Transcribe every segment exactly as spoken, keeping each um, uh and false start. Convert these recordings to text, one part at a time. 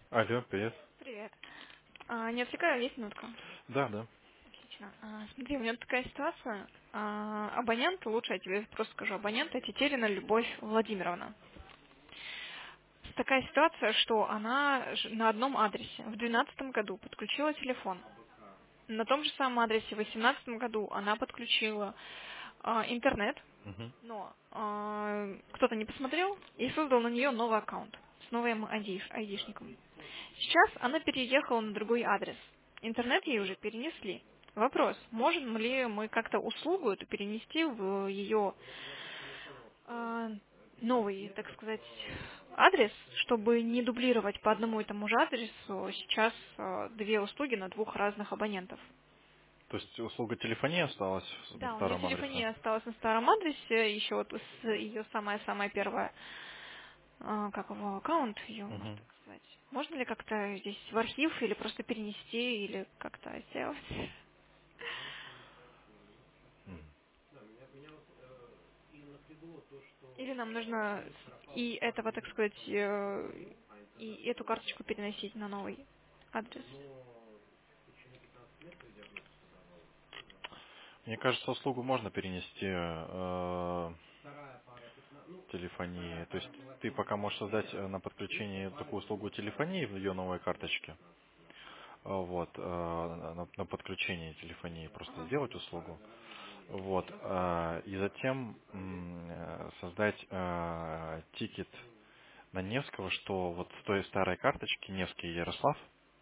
Алло, привет. Привет. А, не отвлекаю, есть минутка? Да, да. Отлично. А, смотри, у меня тут такая ситуация. А, абонент, лучше я тебе просто скажу, абонент это Тетерина Любовь Владимировна. Такая ситуация, что она ж- на одном адресе в двенадцатом году подключила телефон. На том же самом адресе в восемнадцатом году она подключила а, интернет, Мгм. но а, кто-то не посмотрел и создал на нее новый аккаунт с новым ай ди айдишником. Сейчас она переехала на другой адрес. Интернет ей уже перенесли. Вопрос, можем ли мы как-то услугу эту перенести в ее а, новый, так сказать, адрес, чтобы не дублировать по одному и тому же адресу сейчас а, две услуги на двух разных абонентов. То есть услуга телефонии осталась на Да, у нее старом адресе? телефония осталась на старом адресе, еще вот с ее самая-самая первая, а, как его, аккаунт ее, можно Мгм. так сказать. Можно ли как-то здесь в архив или просто перенести, или как-то сделать? М. Или нам нужно и этого, так сказать, э, и эту карточку переносить на новый адрес? Мне кажется, услугу можно перенести э, телефонии. То есть ты пока можешь создать э, на подключении такую услугу телефонии в ее новой карточке. Э, Вот, э, на, на подключение телефонии просто Ага. сделать услугу. Вот, э, и затем м, э, создать э, тикет на Невского, что вот с той старой карточки Невский Ярослав,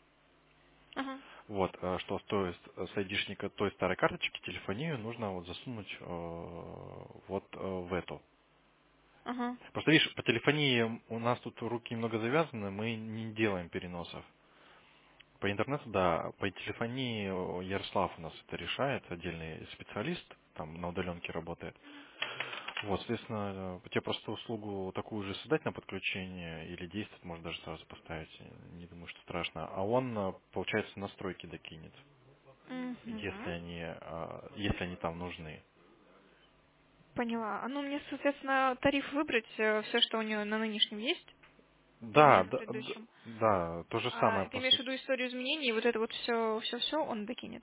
Ага. вот, э, что стоит с айдишника той старой карточки телефонию нужно вот засунуть э, вот э, в эту. Ага. Просто видишь, по телефонии у нас тут руки немного завязаны, мы не делаем переносов. По интернету, да, по телефонии э, Ярослав у нас это решает, отдельный специалист, там на удаленке работает. Вот, соответственно, э, тебе просто услугу такую же создать на подключение или действовать, может даже сразу поставить, не думаю, что страшно. А он, э, получается, настройки докинет, если Угу. они, э, если они там нужны. Поняла. А ну мне, соответственно, тариф выбрать, все, что у нее на нынешнем есть, или Да, на да, д- предыдущем. да, то же А самое, ты по имеешь в сути. виду историю изменений, вот это вот все, все, все он докинет?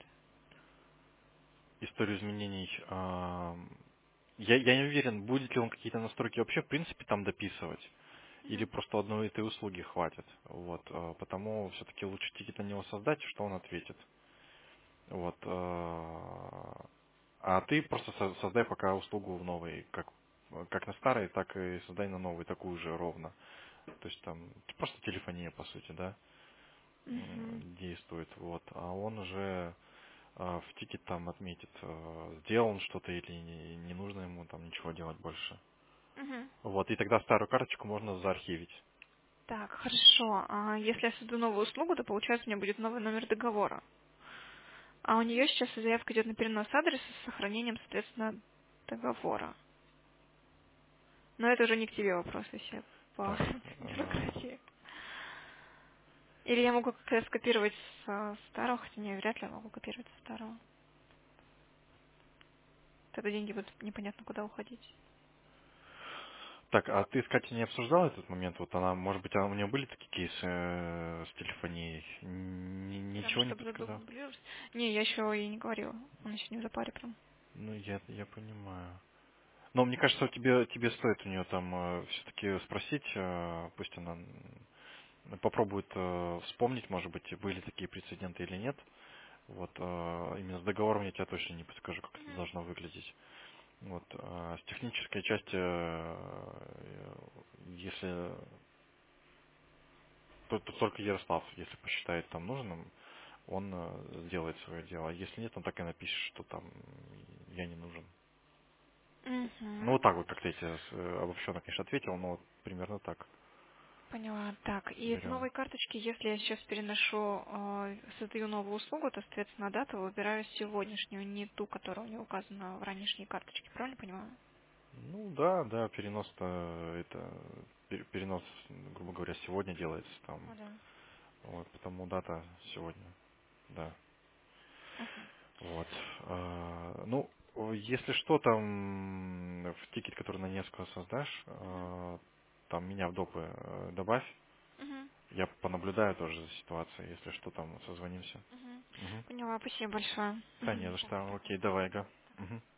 Историю изменений. ам, Я, я не уверен, будет ли он какие-то настройки вообще, в принципе, там дописывать. Или Мгм. просто одной этой услуги хватит. Вот, э, потому все-таки лучше тикет на него создать, что он ответит. Вот. э, А ты просто со- создай пока услугу в новой, как, как на старой, так и создай на новой такую же ровно. То есть там просто телефония, по сути, да, Угу. м, действует. Вот. А он уже э, в тикет там отметит, э, сделал он что-то или не, не нужно ему там ничего делать больше. Угу. Вот. И тогда старую карточку можно заархивить. Так, хорошо. А если я созду новую услугу, то получается у меня будет новый номер договора. А у нее сейчас заявка идет на перенос адреса с сохранением, соответственно, договора. Но это уже не к тебе вопрос, если по Так. э, бюрократии. Или я могу как-то скопировать с а, старого, хотя не, вряд ли я могу копировать со старого. Тогда деньги будут непонятно куда уходить. Так, а ты с Катей не обсуждал этот момент? Вот она, может быть, а у нее были такие кейсы э, с телефонией? Н- Прям Ничего не чтобы подсказал? задублировать. Не, я еще ей не говорила. Он еще не в запаре прям. Ну, я, я понимаю. Но мне кажется, тебе, тебе стоит у нее там все-таки спросить, э, пусть она м, попробует э, вспомнить, может быть, были такие прецеденты или нет. Вот, э, именно с договором я тебе точно не подскажу, как это Мгм. должно выглядеть. Вот, а с технической части, э, если то- то только Ярослав, если посчитает там нужным, он э, сделает свое дело. А если нет, он так и напишет, что там я не нужен. Ну Мгм. вот так вот, как-то я тебе э, обобщенно, конечно, ответил, но вот примерно так Поняла. Так, и с берем. новой карточки, если я сейчас переношу, э, создаю новую услугу, то, соответственно, дату выбираю сегодняшнюю, не ту, которая у меня указана в ранней карточке. Правильно понимаю? Ну да, да, перенос-то это пер- перенос, грубо говоря, сегодня делается там. Ну да. Вот, потому дата сегодня, да. Мгм. Вот. А, Ну, о, если что, там в тикет, который на несколько создашь, Мгм. а, там меня в допы э, добавь, Мгм. Я понаблюдаю тоже за ситуацией, если что, там созвонимся. Мгм. Мгм. Поняла, спасибо большое. Да, не Мгм. за что. Окей, давай, Га. Мгм.